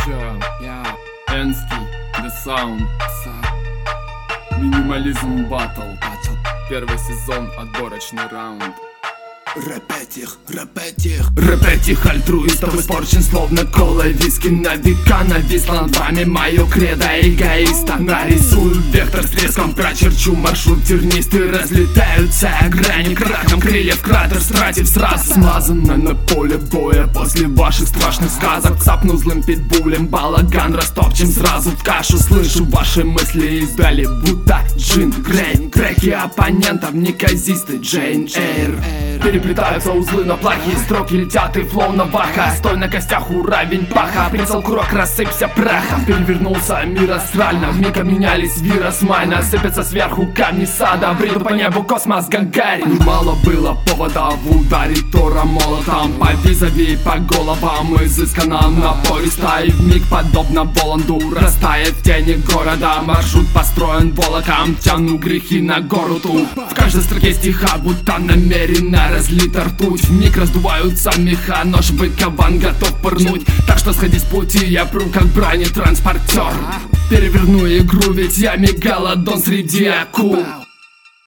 Энский, The Sound, Минимализм Батл, первый сезон, отборочный раунд. Рэп этих альтруистов испорчен словно кола виски. На века нависло над вами мое кредо эгоиста. Нарисую вектор с треском, прочерчу маршрут тернистый. Разлетаются грани краком, крылья в кратер стратив сразу. Смазано на поле боя после ваших страшных сказок. Цапну злым питбулем, балаган растопчем сразу в кашу. Слышу ваши мысли издали, будто джин, грейн. Креки оппонентов, неказисты, Джейн Эйр. Переплетаются узлы на плахе, строки летят и флоу на ваха. Стой на костях, уровень паха, прицел курок, рассыпься прахом. Перевернулся мир астрально, вмиг обменялись вирус майна. Сыпятся сверху камни сада, бреду по небу космос Гагарин. Мало было поводов ударить Тора молотом по визави, по головам изысканно напористо. И вмиг подобно Воланду растает в тени города. Маршрут построен волоком, тяну грехи на гору тут. В каждой строке стиха будто намеренно разлита ртуть. Вмиг раздуваются меха, нож выкован, готов пырнуть. Так что сходи с пути, я пру как бронетранспортер. Переверну игру, ведь я мегалодон среди акул.